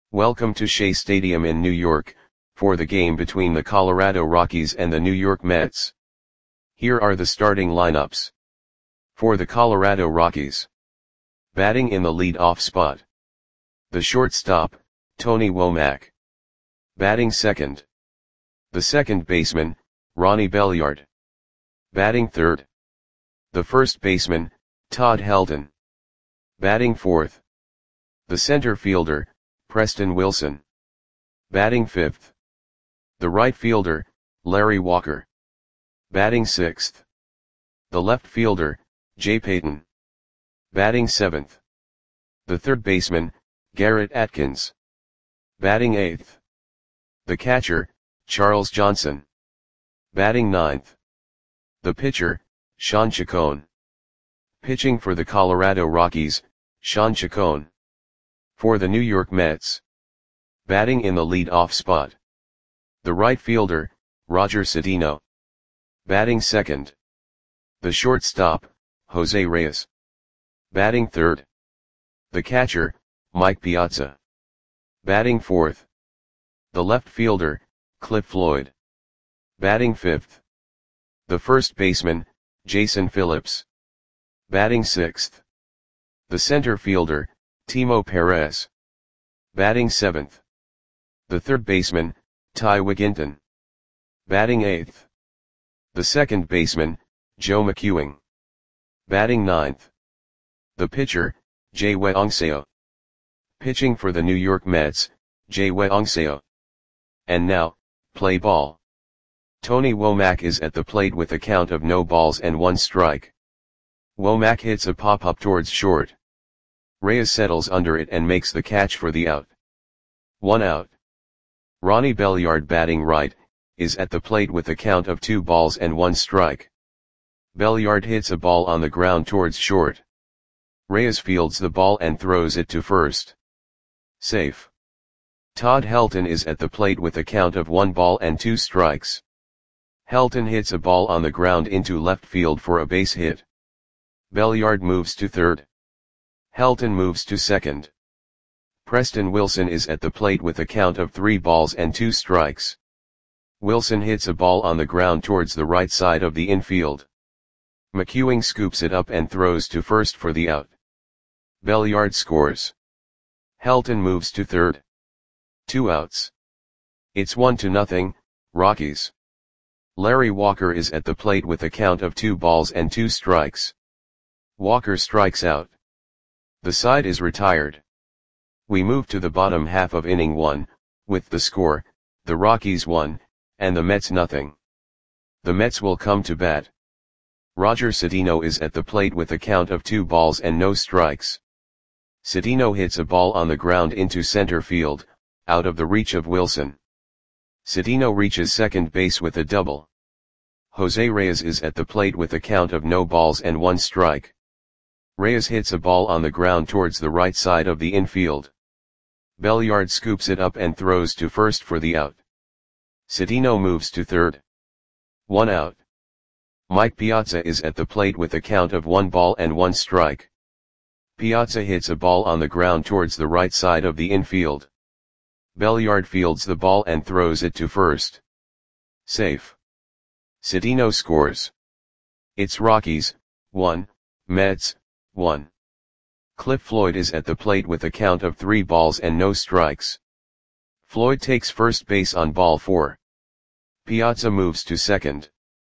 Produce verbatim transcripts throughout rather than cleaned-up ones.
Welcome to Shea Stadium in New York, for the game between the Colorado Rockies and the New York Mets. Here are the starting lineups. For the Colorado Rockies. Batting in the lead-off spot. The shortstop, Tony Womack. Batting second. The second baseman, Ronnie Belliard. Batting third. The first baseman, Todd Helton. Batting fourth. The center fielder, Preston Wilson. Batting fifth. The right fielder, Larry Walker. Batting sixth. The left fielder, Jay Payton. Batting seventh. The third baseman, Garrett Atkins. Batting eighth. The catcher, Charles Johnson. Batting ninth. The pitcher, Sean Chacon. Pitching for the Colorado Rockies, Sean Chacon. For the New York Mets. Batting in the lead-off spot. The right fielder, Roger Cedeno. Batting second. The shortstop, Jose Reyes. Batting third. The catcher, Mike Piazza. Batting fourth. The left fielder, Cliff Floyd. Batting fifth. The first baseman, Jason Phillips. Batting sixth. The center fielder, Timo Perez. Batting seventh. The third baseman, Ty Wigginton. Batting eighth. The second baseman, Joe McEwing. Batting ninth. The pitcher, Jay Weongseo. Pitching for the New York Mets, Jay Weongseo. And now, play ball. Tony Womack is at the plate with a count of no balls and one strike. Womack hits a pop-up towards short. Reyes settles under it and makes the catch for the out. One out. Ronnie Belliard, batting right, is at the plate with a count of two balls and one strike. Belliard hits a ball on the ground towards short. Reyes fields the ball and throws it to first. Safe. Todd Helton is at the plate with a count of one ball and two strikes. Helton hits a ball on the ground into left field for a base hit. Belliard moves to third. Helton moves to second. Preston Wilson is at the plate with a count of three balls and two strikes. Wilson hits a ball on the ground towards the right side of the infield. McEwing scoops it up and throws to first for the out. Belliard scores. Helton moves to third. Two outs. It's one to nothing, Rockies. Larry Walker is at the plate with a count of two balls and two strikes. Walker strikes out. The side is retired. We move to the bottom half of inning one, with the score, the Rockies one, and the Mets nothing. The Mets will come to bat. Roger Cedeno is at the plate with a count of two balls and no strikes. Cedeno hits a ball on the ground into center field, out of the reach of Wilson. Cedeno reaches second base with a double. Jose Reyes is at the plate with a count of no balls and one strike. Reyes hits a ball on the ground towards the right side of the infield. Belliard scoops it up and throws to first for the out. Cedeno moves to third. One out. Mike Piazza is at the plate with a count of one ball and one strike. Piazza hits a ball on the ground towards the right side of the infield. Belliard fields the ball and throws it to first. Safe. Cedeno scores. It's Rockies, one, Mets, one. Cliff Floyd is at the plate with a count of three balls and no strikes. Floyd takes first base on ball four. Piazza moves to second.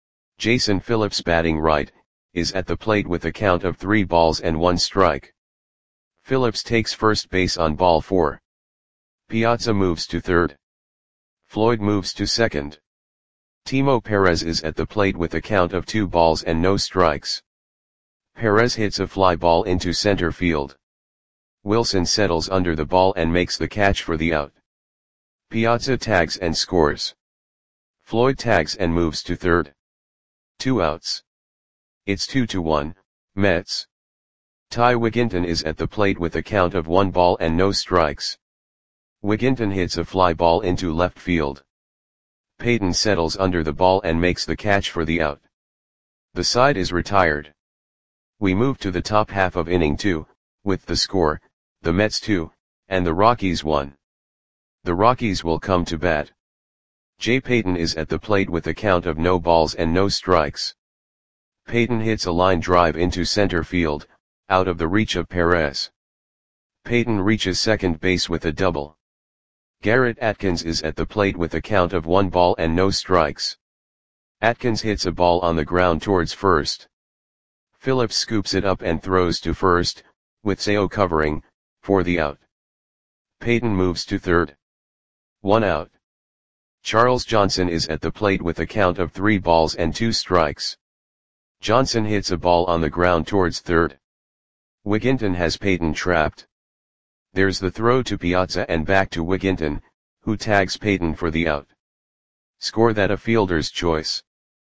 Jason Phillips, batting right, is at the plate with a count of three balls and one strike. Phillips takes first base on ball four. Piazza moves to third. Floyd moves to second. Timo Perez is at the plate with a count of two balls and no strikes. Perez hits a fly ball into center field. Wilson settles under the ball and makes the catch for the out. Piazza tags and scores. Floyd tags and moves to third. Two outs. It's two to one, Mets. Ty Wigginton is at the plate with a count of one ball and no strikes. Wigginton hits a fly ball into left field. Payton settles under the ball and makes the catch for the out. The side is retired. We move to the top half of inning two, with the score, the Mets two, and the Rockies one. The Rockies will come to bat. Jay Payton is at the plate with a count of no balls and no strikes. Payton hits a line drive into center field, out of the reach of Perez. Payton reaches second base with a double. Garrett Atkins is at the plate with a count of one ball and no strikes. Atkins hits a ball on the ground towards first. Phillips scoops it up and throws to first, with Seo covering, for the out. Payton moves to third. One out. Charles Johnson is at the plate with a count of three balls and two strikes. Johnson hits a ball on the ground towards third. Wigginton has Payton trapped. There's the throw to Piazza and back to Wigginton, who tags Payton for the out. Score that a fielder's choice.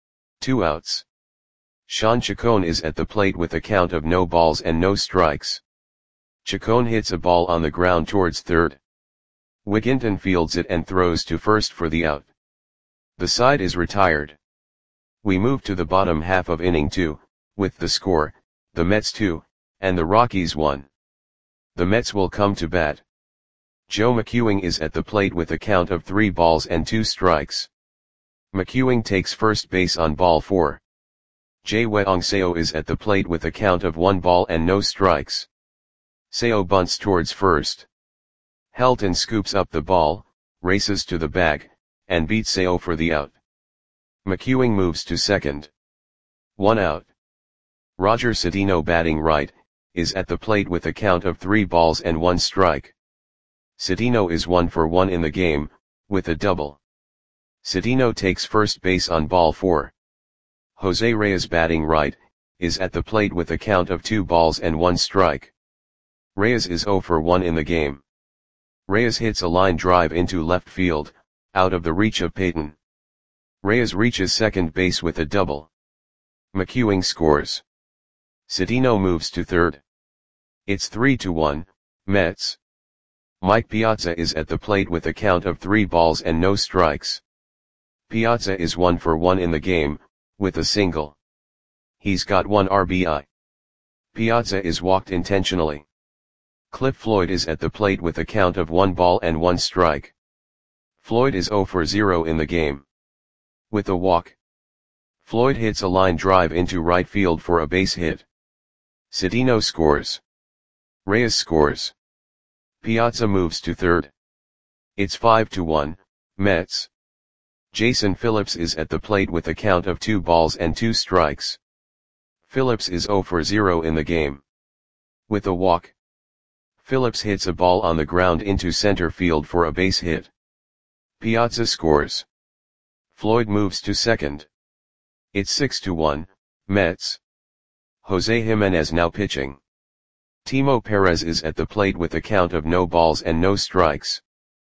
Two outs. Sean Chacon is at the plate with a count of no balls and no strikes. Chacon hits a ball on the ground towards third. Wigginton fields it and throws to first for the out. The side is retired. We move to the bottom half of inning two, with the score, the Mets two, and the Rockies one. The Mets will come to bat. Joe McEwing is at the plate with a count of three balls and two strikes. McEwing takes first base on ball four. Jae-Weong Seo is at the plate with a count of one ball and no strikes. Seo bunts towards first. Helton scoops up the ball, races to the bag, and beats Seo for the out. McEwing moves to second. One out. Roger Cedeno, batting right, is at the plate with a count of three balls and one strike. Cedeno is one for one in the game, with a double. Cedeno takes first base on ball four. Jose Reyes, batting right, is at the plate with a count of two balls and one strike. Reyes is zero for one in the game. Reyes hits a line drive into left field, out of the reach of Payton. Reyes reaches second base with a double. McEwing scores. Cedeno moves to third. It's three to one, Mets. Mike Piazza is at the plate with a count of three balls and no strikes. Piazza is one for one in the game, with a single. He's got one R B I. Piazza is walked intentionally. Cliff Floyd is at the plate with a count of one ball and one strike. Floyd is zero for zero in the game. With a walk. Floyd hits a line drive into right field for a base hit. Cedeno scores. Reyes scores. Piazza moves to third. It's five to one, Mets. Jason Phillips is at the plate with a count of two balls and two strikes. Phillips is zero for zero in the game. With a walk. Phillips hits a ball on the ground into center field for a base hit. Piazza scores. Floyd moves to second. It's six to one, Mets. Jose Jimenez now pitching. Timo Perez is at the plate with a count of no balls and no strikes.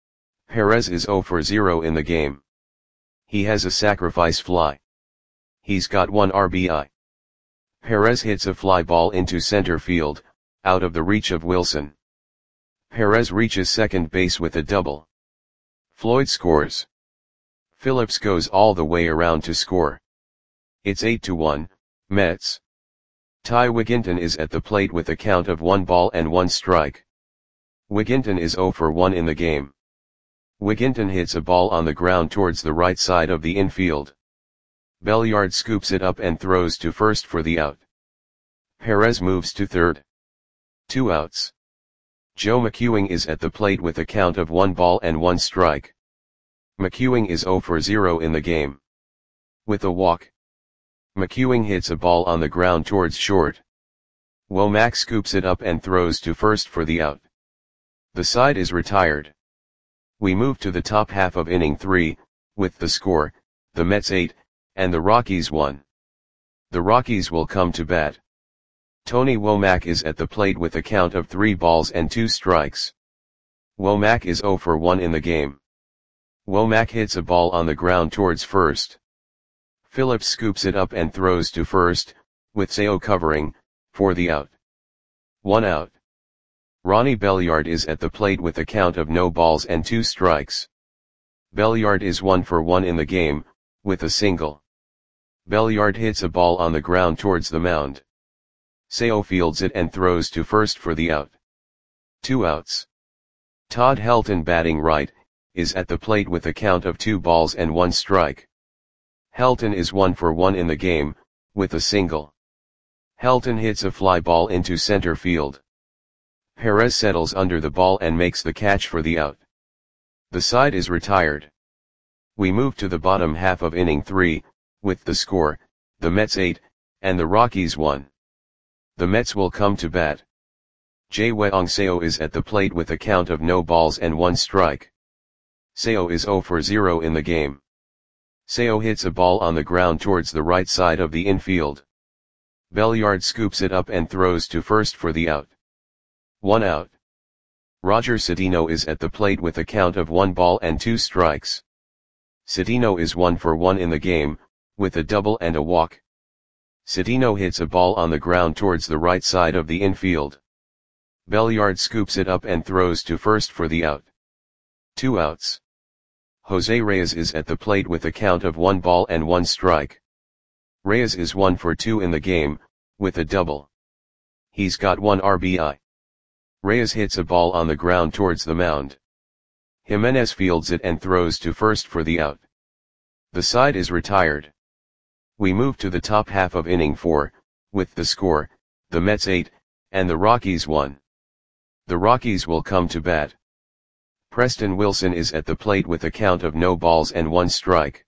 Perez is zero for zero in the game. He has a sacrifice fly. He's got one R B I. Perez hits a fly ball into center field, out of the reach of Wilson. Perez reaches second base with a double. Floyd scores. Phillips goes all the way around to score. It's eight to one, Mets. Ty Wigginton is at the plate with a count of one ball and one strike. Wigginton is zero for one in the game. Wigginton hits a ball on the ground towards the right side of the infield. Belliard scoops it up and throws to first for the out. Perez moves to third. Two outs. Joe McEwing is at the plate with a count of one ball and one strike. McEwing is zero for zero in the game. With a walk. McEwing hits a ball on the ground towards short. Womack scoops it up and throws to first for the out. The side is retired. We move to the top half of inning three, with the score, the Mets eight, and the Rockies one. The Rockies will come to bat. Tony Womack is at the plate with a count of three balls and two strikes. Womack is zero for one in the game. Womack hits a ball on the ground towards first. Phillips scoops it up and throws to first, with Seo covering, for the out. One out. Ronnie Belliard is at the plate with a count of no balls and two strikes. Belliard is one for one in the game, with a single. Belliard hits a ball on the ground towards the mound. Seo fields it and throws to first for the out. Two outs. Todd Helton, batting right, is at the plate with a count of two balls and one strike. Helton is one for one in the game, with a single. Helton hits a fly ball into center field. Perez settles under the ball and makes the catch for the out. The side is retired. We move to the bottom half of inning three, with the score, the Mets eight, and the Rockies one. The Mets will come to bat. Jae-Weong Seo is at the plate with a count of no balls and one strike. Seo is zero for zero in the game. Seo hits a ball on the ground towards the right side of the infield. Belliard scoops it up and throws to first for the out. One out. Roger Cedeno is at the plate with a count of one ball and two strikes. Cedeno is one for one in the game, with a double and a walk. Cedeno hits a ball on the ground towards the right side of the infield. Belliard scoops it up and throws to first for the out. Two outs. Jose Reyes is at the plate with a count of one ball and one strike. Reyes is one for two in the game, with a double. He's got one R B I. Reyes hits a ball on the ground towards the mound. Jimenez fields it and throws to first for the out. The side is retired. We move to the top half of inning four, with the score, the Mets eight, and the Rockies one. The Rockies will come to bat. Preston Wilson is at the plate with a count of no balls and one strike.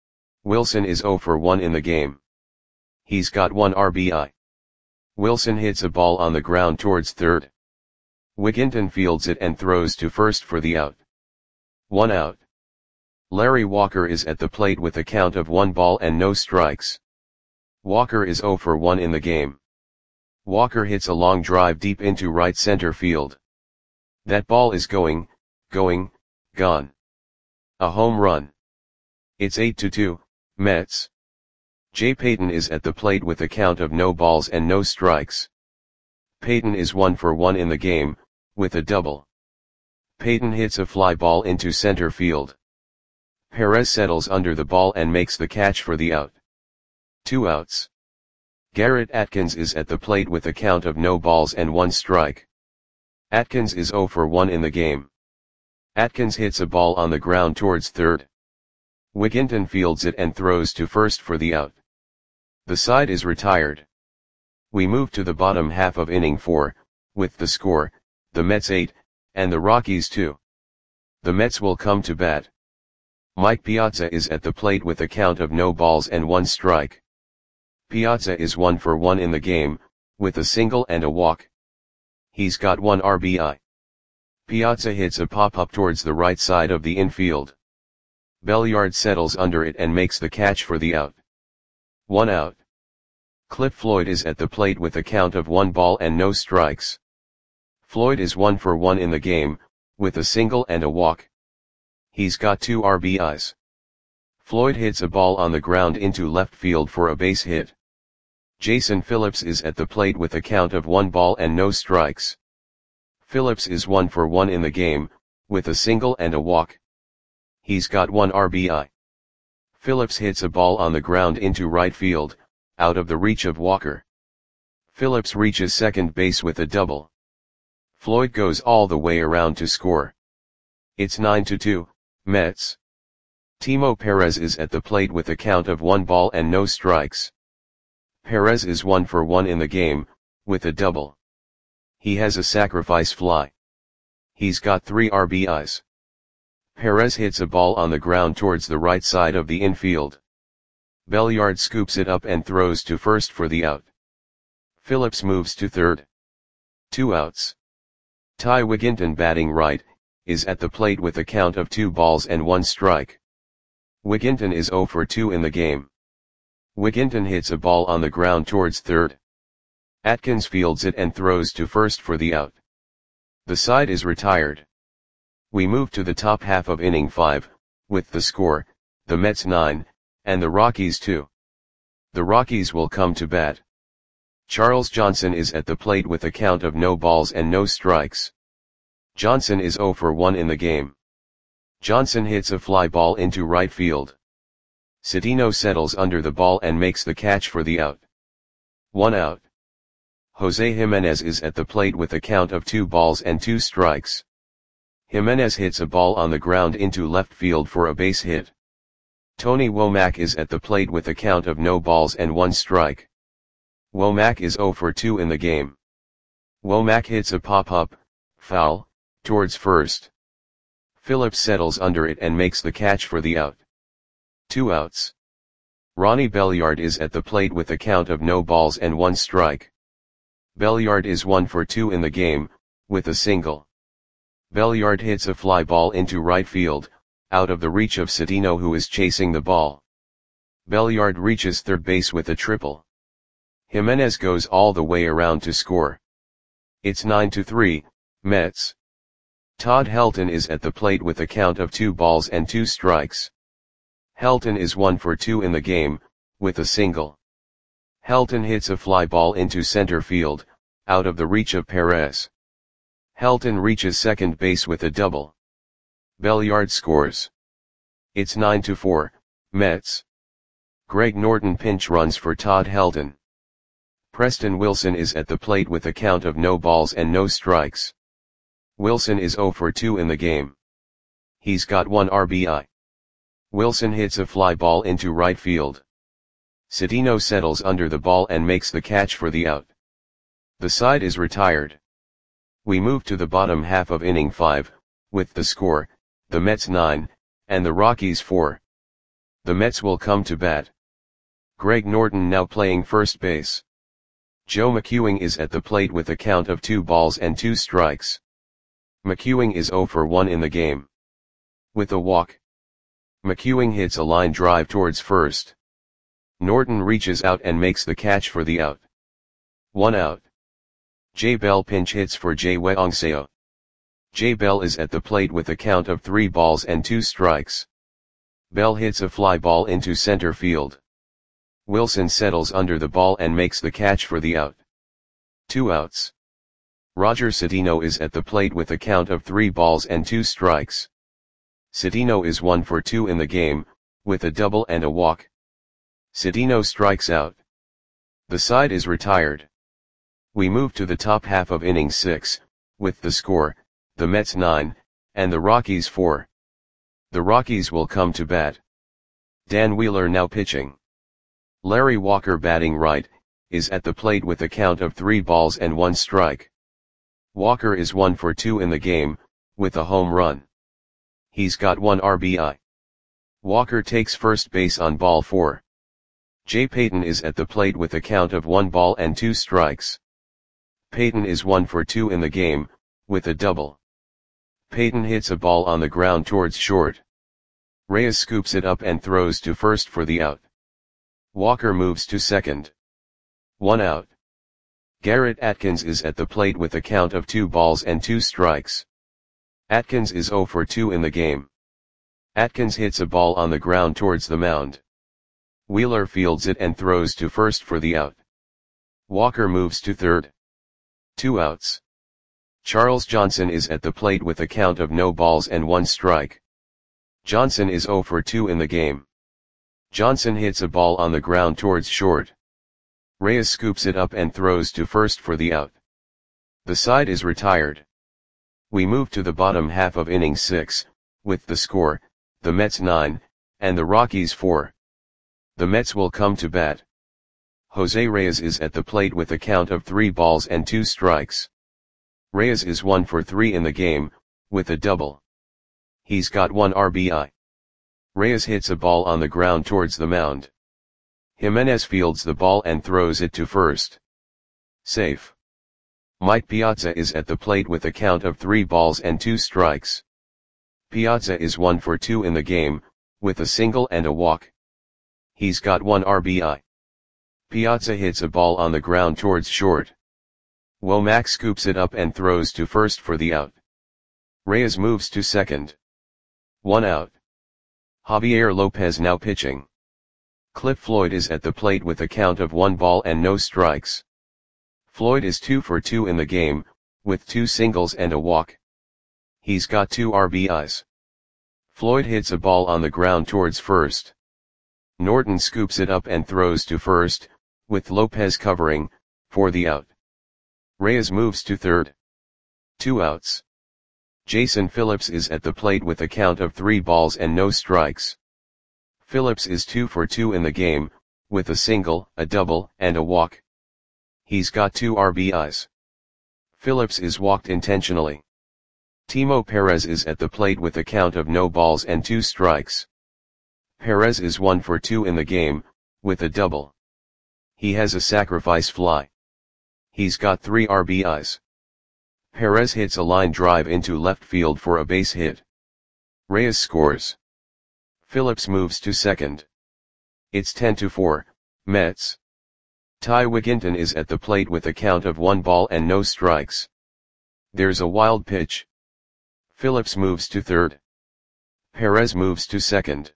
Wilson is zero for one in the game. He's got one R B I. Wilson hits a ball on the ground towards third. Wigginton fields it and throws to first for the out. One out. Larry Walker is at the plate with a count of one ball and no strikes. Walker is zero for one in the game. Walker hits a long drive deep into right center field. That ball is going, going, gone. A home run. It's eight to two, Mets. Jay Payton is at the plate with a count of no balls and no strikes. Payton is one for one in the game, with a double. Payton hits a fly ball into center field. Perez settles under the ball and makes the catch for the out. Two outs. Garrett Atkins is at the plate with a count of no balls and one strike. Atkins is zero for one in the game. Atkins hits a ball on the ground towards third. Wigginton fields it and throws to first for the out. The side is retired. We move to the bottom half of inning four, with the score, the Mets eight, and the Rockies two. The Mets will come to bat. Mike Piazza is at the plate with a count of no balls and one strike. Piazza is one for one in the game, with a single and a walk. He's got one R B I. Piazza hits a pop-up towards the right side of the infield. Belliard settles under it and makes the catch for the out. One out. Cliff Floyd is at the plate with a count of one ball and no strikes. Floyd is one for one in the game, with a single and a walk. He's got two R B Is. Floyd hits a ball on the ground into left field for a base hit. Jason Phillips is at the plate with a count of one ball and no strikes. Phillips is one for one in the game, with a single and a walk. He's got one R B I. Phillips hits a ball on the ground into right field, out of the reach of Walker. Phillips reaches second base with a double. Floyd goes all the way around to score. It's nine to two, Mets. Timo Perez is at the plate with a count of one ball and no strikes. Perez is one for one in the game, with a double. He has a sacrifice fly. He's got three R B Is. Perez hits a ball on the ground towards the right side of the infield. Belliard scoops it up and throws to first for the out. Phillips moves to third. Two outs. Ty Wigginton, batting right, is at the plate with a count of two balls and one strike. Wigginton is zero for two in the game. Wigginton hits a ball on the ground towards third. Atkins fields it and throws to first for the out. The side is retired. We move to the top half of inning five, with the score, the Mets nine, and the Rockies two. The Rockies will come to bat. Charles Johnson is at the plate with a count of no balls and no strikes. Johnson is zero for one in the game. Johnson hits a fly ball into right field. Cedeno settles under the ball and makes the catch for the out. One out. Jose Jimenez is at the plate with a count of two balls and two strikes. Jimenez hits a ball on the ground into left field for a base hit. Tony Womack is at the plate with a count of no balls and one strike. Womack is oh for two in the game. Womack hits a pop-up, foul, towards first. Phillips settles under it and makes the catch for the out. Two outs. Ronnie Belliard is at the plate with a count of no balls and one strike. Belliard is one for two in the game, with a single. Belliard hits a fly ball into right field, out of the reach of Cedeno, who is chasing the ball. Belliard reaches third base with a triple. Jimenez goes all the way around to score. It's nine to three, Mets. Todd Helton is at the plate with a count of two balls and two strikes. Helton is one for two in the game, with a single. Helton hits a fly ball into center field, out of the reach of Perez. Helton reaches second base with a double. Belliard scores. It's nine to four, Mets. Greg Norton pinch runs for Todd Helton. Preston Wilson is at the plate with a count of no balls and no strikes. Wilson is oh for two in the game. He's got one R B I. Wilson hits a fly ball into right field. Cedeno settles under the ball and makes the catch for the out. The side is retired. We move to the bottom half of inning five, with the score, the Mets nine, and the Rockies four. The Mets will come to bat. Greg Norton now playing first base. Joe McEwing is at the plate with a count of two balls and two strikes. McEwing is oh for one in the game. With a walk. McEwing hits a line drive towards first. Norton reaches out and makes the catch for the out. One out. Jay Bell pinch hits for Jay Weongseo. Jay Bell is at the plate with a count of three balls and two strikes. Bell hits a fly ball into center field. Wilson settles under the ball and makes the catch for the out. Two outs. Roger Cedeno is at the plate with a count of three balls and two strikes. Cedeno is one for two in the game, with a double and a walk. Cedeno strikes out. The side is retired. We move to the top half of inning six, with the score, the Mets nine, and the Rockies four. The Rockies will come to bat. Dan Wheeler now pitching. Larry Walker batting right, is at the plate with a count of three balls and one strike. Walker is one for two in the game, with a home run. He's got one R B I. Walker takes first base on ball four. Jay Payton is at the plate with a count of one ball and two strikes. Payton is one for two in the game, with a double. Payton hits a ball on the ground towards short. Reyes scoops it up and throws to first for the out. Walker moves to second. One out. Garrett Atkins is at the plate with a count of two balls and two strikes. Atkins is oh for two in the game. Atkins hits a ball on the ground towards the mound. Wheeler fields it and throws to first for the out. Walker moves to third. Two outs. Charles Johnson is at the plate with a count of no balls and one strike. Johnson is oh for two in the game. Johnson hits a ball on the ground towards short. Reyes scoops it up and throws to first for the out. The side is retired. We move to the bottom half of inning six, with the score, the Mets nine, and the Rockies four. The Mets will come to bat. Jose Reyes is at the plate with a count of three balls and two strikes. Reyes is one for three in the game, with a double. He's got one R B I. Reyes hits a ball on the ground towards the mound. Jimenez fields the ball and throws it to first. Safe. Mike Piazza is at the plate with a count of three balls and two strikes. Piazza is one for two in the game, with a single and a walk. He's got one R B I. Piazza hits a ball on the ground towards short. Womack scoops it up and throws to first for the out. Reyes moves to second. One out. Javier Lopez now pitching. Cliff Floyd is at the plate with a count of one ball and no strikes. Floyd is two for two in the game, with two singles and a walk. He's got two R B Is. Floyd hits a ball on the ground towards first. Norton scoops it up and throws to first, with Lopez covering, for the out. Reyes moves to third. Two outs. Jason Phillips is at the plate with a count of three balls and no strikes. Phillips is two for two in the game, with a single, a double, and a walk. He's got two R B Is. Phillips is walked intentionally. Timo Perez is at the plate with a count of no balls and two strikes. Perez is one for two in the game, with a double. He has a sacrifice fly. He's got three R B Is. Perez hits a line drive into left field for a base hit. Reyes scores. Phillips moves to second. It's ten to four, Mets. Ty Wigginton is at the plate with a count of one ball and no strikes. There's a wild pitch. Phillips moves to third. Perez moves to second.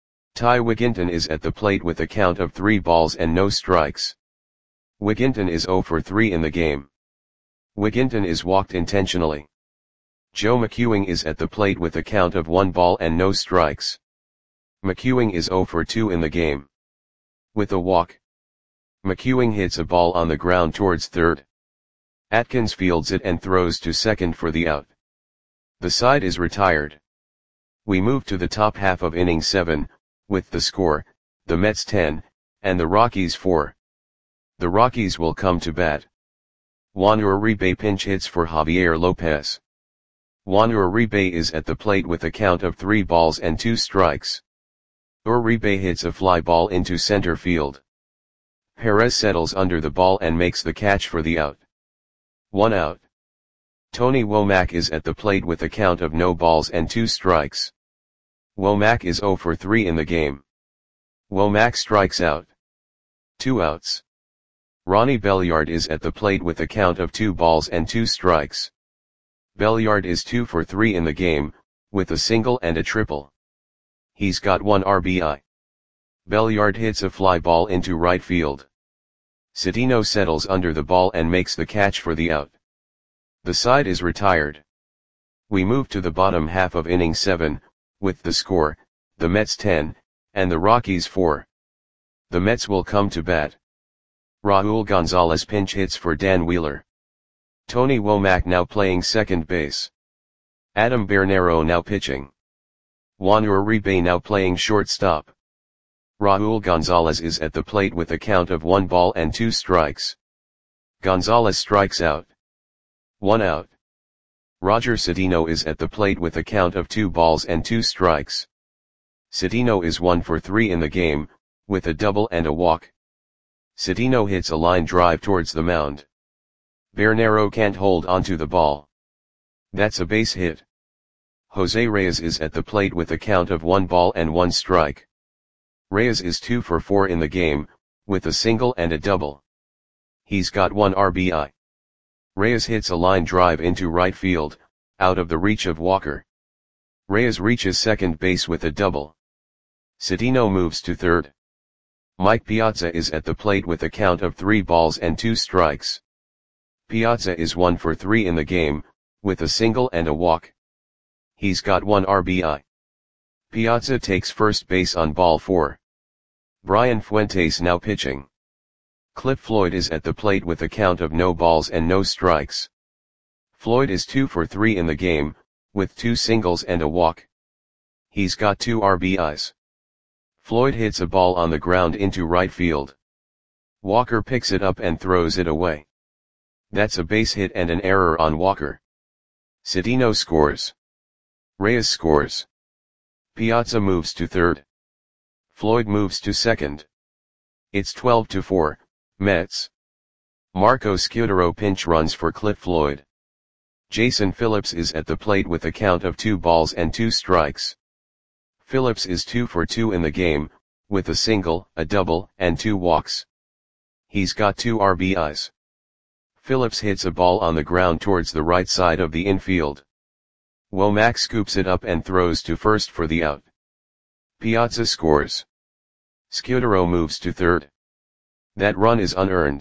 Ty Wigginton is at the plate with a count of three balls and no strikes. Wigginton is zero for three in the game. Wigginton is walked intentionally. Joe McEwing is at the plate with a count of one ball and no strikes. McEwing is zero for two in the game. With a walk. McEwing hits a ball on the ground towards third. Atkins fields it and throws to second for the out. The side is retired. We move to the top half of inning seven, with the score, the Mets ten, and the Rockies four. The Rockies will come to bat. Juan Uribe pinch hits for Javier Lopez. Juan Uribe is at the plate with a count of three balls and two strikes. Uribe hits a fly ball into center field. Perez settles under the ball and makes the catch for the out. One out. Tony Womack is at the plate with a count of no balls and two strikes. Womack is zero for three in the game. Womack strikes out. Two outs. Ronnie Belliard is at the plate with a count of two balls and two strikes. Belliard is two for three in the game, with a single and a triple. He's got one R B I. Belliard hits a fly ball into right field. Cedeno settles under the ball and makes the catch for the out. The side is retired. We move to the bottom half of inning seven, with the score, the Mets ten, and the Rockies four. The Mets will come to bat. Raul Gonzalez pinch hits for Dan Wheeler. Tony Womack now playing second base. Adam Bernero now pitching. Juan Uribe now playing shortstop. Raul Gonzalez is at the plate with a count of one ball and two strikes. Gonzalez strikes out. One out. Roger Cedeno is at the plate with a count of two balls and two strikes. Cedeno is one for three in the game, with a double and a walk. Cedeno hits a line drive towards the mound. Bernero can't hold onto the ball. That's a base hit. Jose Reyes is at the plate with a count of one ball and one strike. Reyes is two for four in the game, with a single and a double. He's got one R B I. Reyes hits a line drive into right field, out of the reach of Walker. Reyes reaches second base with a double. Cedeno moves to third. Mike Piazza is at the plate with a count of three balls and two strikes. Piazza is one for three in the game, with a single and a walk. He's got one R B I. Piazza takes first base on ball four. Brian Fuentes now pitching. Cliff Floyd is at the plate with a count of no balls and no strikes. Floyd is two for three in the game, with two singles and a walk. He's got two R B Is. Floyd hits a ball on the ground into right field. Walker picks it up and throws it away. That's a base hit and an error on Walker. Cedeno scores. Reyes scores. Piazza moves to third. Floyd moves to second. It's twelve to four, Mets. Marco Scudero pinch runs for Cliff Floyd. Jason Phillips is at the plate with a count of two balls and two strikes. Phillips is two for two in the game, with a single, a double, and two walks. He's got two R B Is. Phillips hits a ball on the ground towards the right side of the infield. Womack scoops it up and throws to first for the out. Piazza scores. Scudero moves to third. That run is unearned.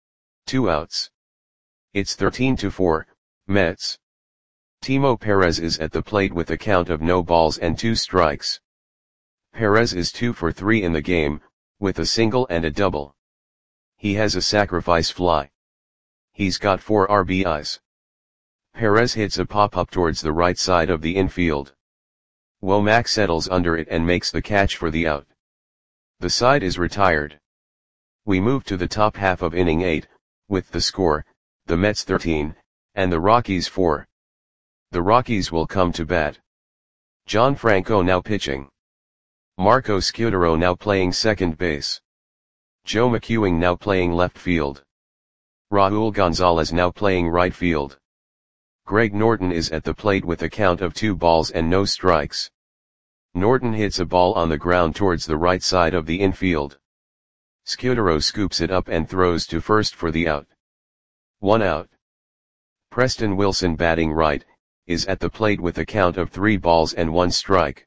Two outs. It's thirteen to four, Mets. Timo Perez is at the plate with a count of no balls and two strikes. Perez is two for three in the game, with a single and a double. He has a sacrifice fly. He's got four R B Is. Perez hits a pop-up towards the right side of the infield. Womack settles under it and makes the catch for the out. The side is retired. We move to the top half of inning eight, with the score, the Mets thirteen, and the Rockies four. The Rockies will come to bat. John Franco now pitching. Marco Scutaro now playing second base. Joe McEwing now playing left field. Raul Gonzalez now playing right field. Greg Norton is at the plate with a count of two balls and no strikes. Norton hits a ball on the ground towards the right side of the infield. Scutaro scoops it up and throws to first for the out. One out. Preston Wilson, batting right, is at the plate with a count of three balls and one strike.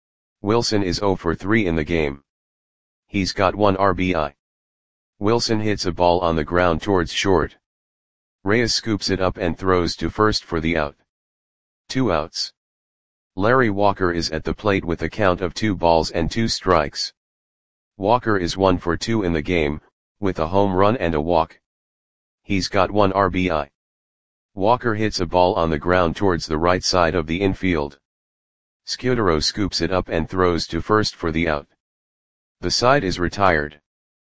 Wilson is oh for three in the game. He's got one R B I. Wilson hits a ball on the ground towards short. Reyes scoops it up and throws to first for the out. Two outs. Larry Walker is at the plate with a count of two balls and two strikes. Walker is one for two in the game, with a home run and a walk. He's got one R B I. Walker hits a ball on the ground towards the right side of the infield. Scutaro scoops it up and throws to first for the out. The side is retired.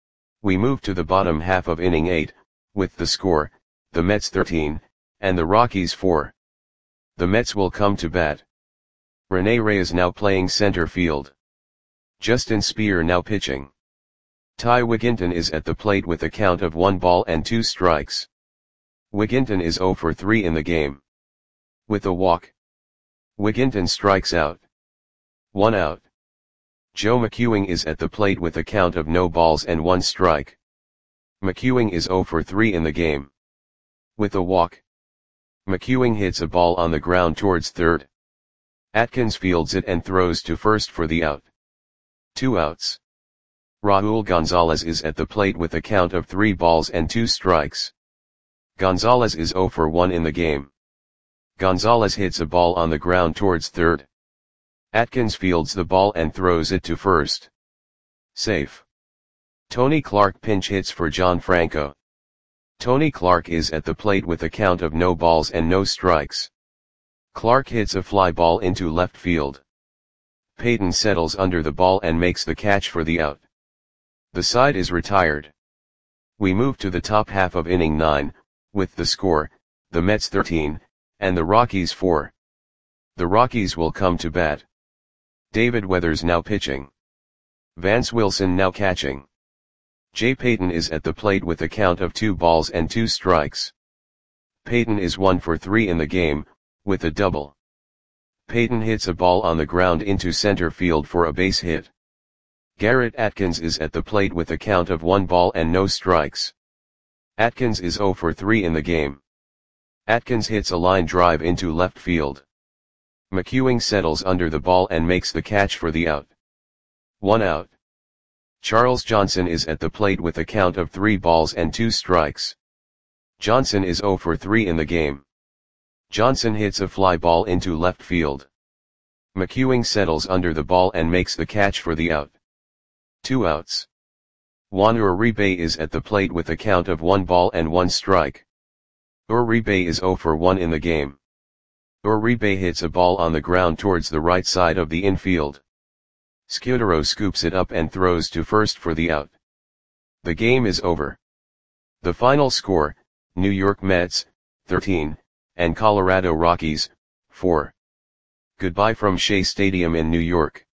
We move to the bottom half of inning eight, with the score, the Mets thirteen, and the Rockies four. The Mets will come to bat. Rene Reyes now playing center field. Justin Speer now pitching. Ty Wigginton is at the plate with a count of one ball and two strikes. Wigginton is oh for three in the game. With a walk. Wigginton strikes out. One out. Joe McEwing is at the plate with a count of no balls and one strike. McEwing is oh for three in the game. With a walk. McEwing hits a ball on the ground towards third. Atkins fields it and throws to first for the out. Two outs. Raul Gonzalez is at the plate with a count of three balls and two strikes. Gonzalez is oh for one in the game. Gonzalez hits a ball on the ground towards third. Atkins fields the ball and throws it to first. Safe. Tony Clark pinch hits for John Franco. Tony Clark is at the plate with a count of no balls and no strikes. Clark hits a fly ball into left field. Payton settles under the ball and makes the catch for the out. The side is retired. We move to the top half of inning nine, with the score, the Mets thirteen, and the Rockies four. The Rockies will come to bat. David Weathers now pitching. Vance Wilson now catching. Jay Payton is at the plate with a count of two balls and two strikes. Payton is one for three in the game, with a double. Payton hits a ball on the ground into center field for a base hit. Garrett Atkins is at the plate with a count of one ball and no strikes. Atkins is oh for three in the game. Atkins hits a line drive into left field. McEwing settles under the ball and makes the catch for the out. One out. Charles Johnson is at the plate with a count of three balls and two strikes. Johnson is oh for three in the game. Johnson hits a fly ball into left field. McEwing settles under the ball and makes the catch for the out. Two outs. Juan Uribe is at the plate with a count of one ball and one strike. Uribe is oh for one in the game. Uribe hits a ball on the ground towards the right side of the infield. Scutaro scoops it up and throws to first for the out. The game is over. The final score, New York Mets, thirteen, and Colorado Rockies, four. Goodbye from Shea Stadium in New York.